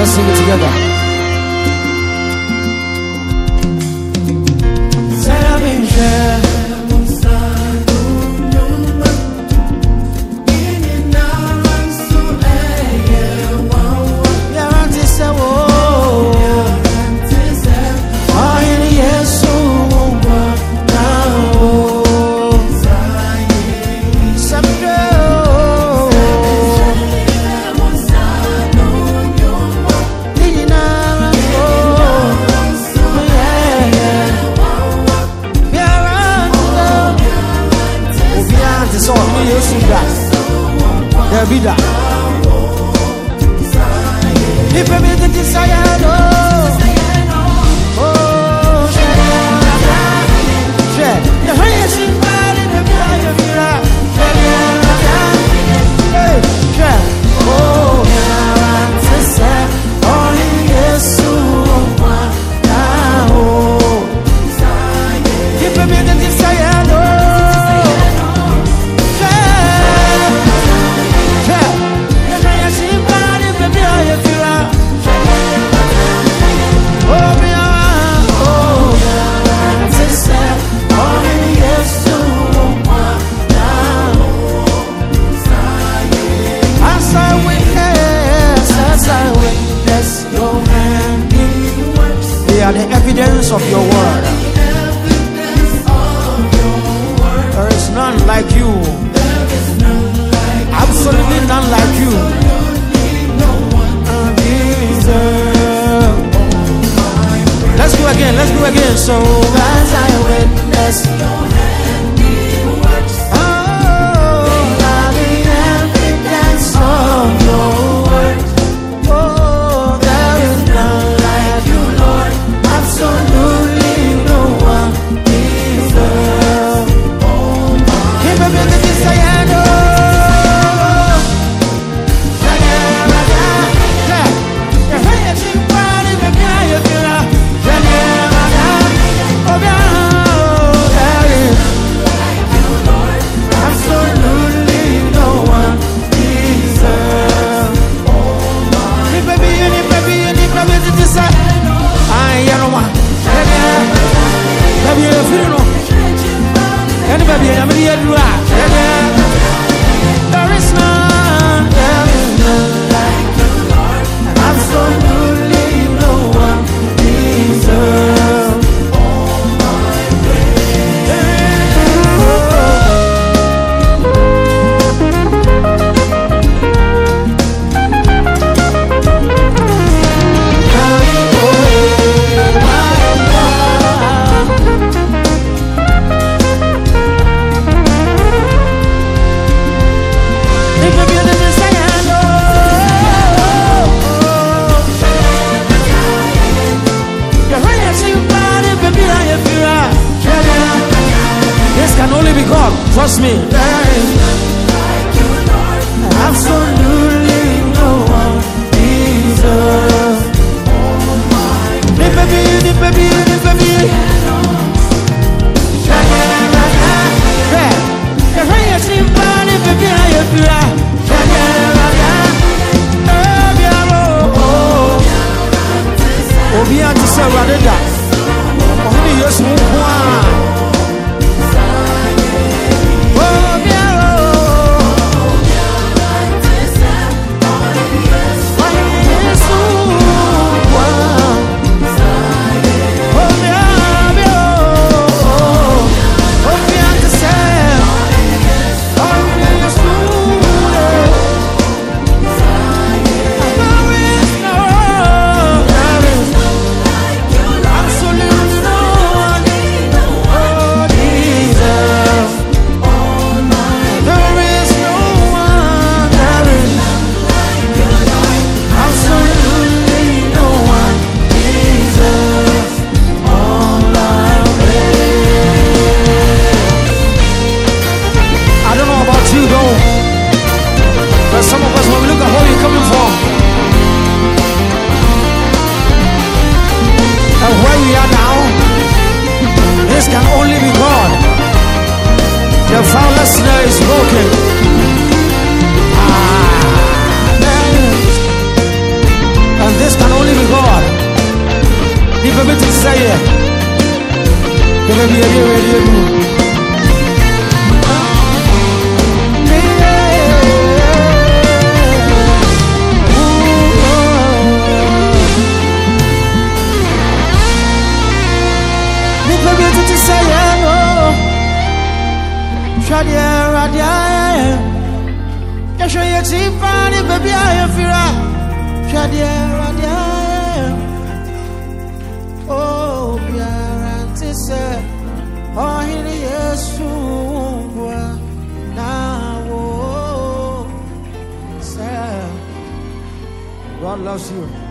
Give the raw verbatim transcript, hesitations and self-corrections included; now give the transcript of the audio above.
Let's sing it together. Vida. If I make the desire, no. Oh, share the highest in God in the fire of your life. Hey, share. Oh, now to say, only yes, so now. If I make the desire, no. They are the evidence of your word. There is none like you. Absolutely none like you. Let's go again, let's go again. So as I witness your handiworks, oh, they are the evidence of your word. Oh, there is none like you, Lord. Absolutely no one deserves. Oh, my. Keep up with the desire, no. Anybody, I'm here to rock. There is none, there is none like you, Lord. Absolutely no one deserves all my can only be God. Trust me. There is none like you, Lord. Absolutely no one deserves all my praise. Baby, baby, baby. for me to say it. Gonna be a real radio. Radia, radia, ya show you tifani, baby, I am fira. Radia, radia, oh, biarantise, oh, hini Yesu, na wo, sir. God loves you.